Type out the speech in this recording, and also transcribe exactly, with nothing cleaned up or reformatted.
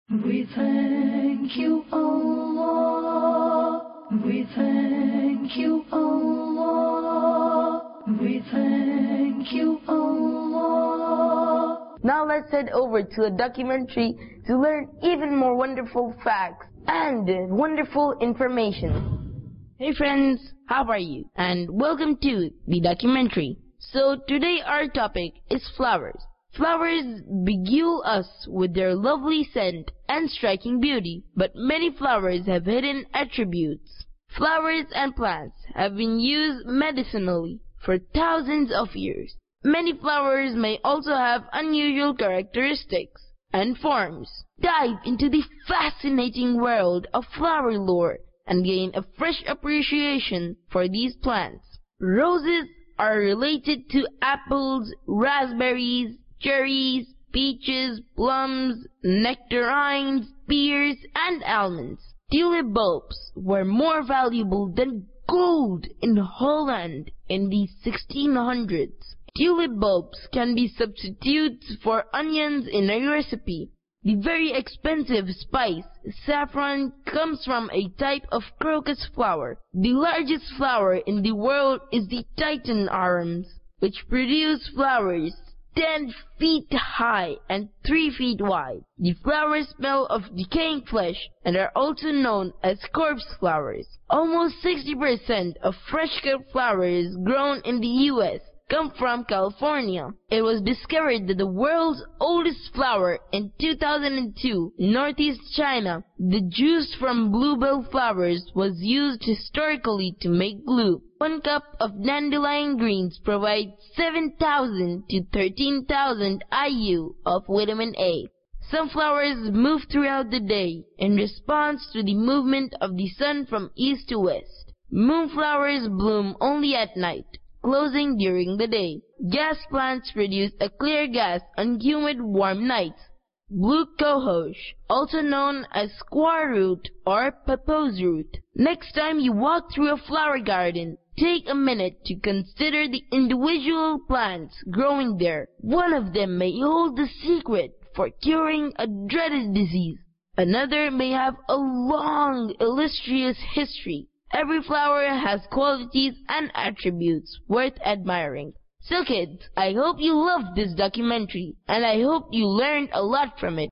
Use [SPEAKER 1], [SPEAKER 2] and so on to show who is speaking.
[SPEAKER 1] We thank you, Allah. We thank you, Allah. We thank you, Allah.
[SPEAKER 2] Now let's head over to a documentary to learn even more wonderful facts and wonderful information. Hey friends, how are you? And welcome to the documentary. So today our topic is flowers. Flowers beguile us with their lovely scent and striking beauty, but many flowers have hidden attributes. Flowers and plants have been used medicinally for thousands of years. Many flowers may also have unusual characteristics and forms. Dive into the fascinating world of flower lore and gain a fresh appreciation for these plants. Roses are related to apples, raspberries, cherries, peaches, plums, nectarines, pears, and almonds. Tulip bulbs were more valuable than gold in Holland in the sixteen hundreds. Tulip bulbs can be substitutes for onions in a recipe. The very expensive spice, saffron, comes from a type of crocus flower. The largest flower in the world is the Titan arms, which produce flowers ten feet high and three feet wide. The flowers smell of decaying flesh and are also known as corpse flowers. Almost sixty percent of fresh-cut flowers grown in the U S come from California. It was discovered that the world's oldest flower in two thousand two in northeast China, the juice from bluebell flowers was used historically to make glue. One cup of dandelion greens provides seven thousand to thirteen thousand I U of vitamin A. Some flowers move throughout the day in response to the movement of the sun from east to west. Moonflowers bloom only at night, closing during the day. Gas plants produce a clear gas on humid, warm nights. Blue cohosh, also known as square root or papoose root. Next time you walk through a flower garden, take a minute to consider the individual plants growing there. One of them may hold the secret for curing a dreaded disease. Another may have a long, illustrious history. Every flower has qualities and attributes worth admiring. So kids, I hope you loved this documentary, and I hope you learned a lot from it.